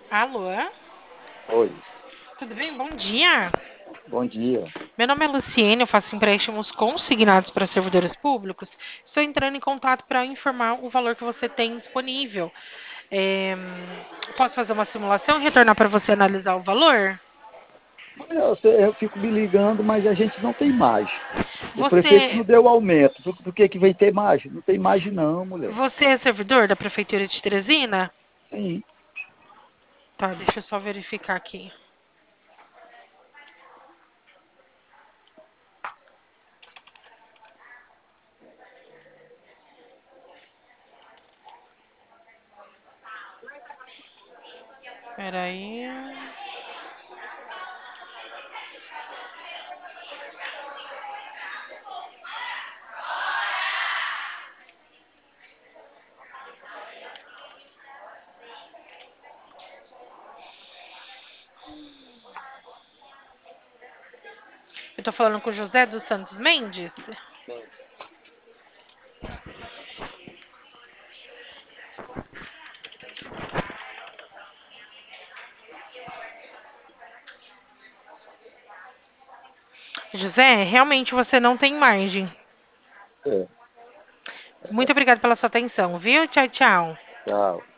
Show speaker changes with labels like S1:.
S1: Alô?
S2: Oi,
S1: Tudo bem? Bom dia.
S2: bom dia.
S1: Meu nome é Luciene, eu faço empréstimos consignados para servidores públicos. Estou entrando em contato para informar o valor que você tem disponível. É, Posso fazer uma simulação e retornar para você analisar o valor?
S2: Eu fico me ligando, mas a gente não tem margem. O prefeito
S1: Você,
S2: não deu aumento. Por que que vem ter margem? Não tem margem não, mulher.
S1: você é servidor da Prefeitura de Teresina?
S2: Sim,
S1: Tá, deixa eu só verificar aqui. Espera aí. Eu tô falando com o José dos Santos Mendes.
S2: sim.
S1: José, realmente você não tem margem.
S2: É,
S1: Muito obrigada pela sua atenção, viu? Tchau, tchau.
S2: tchau.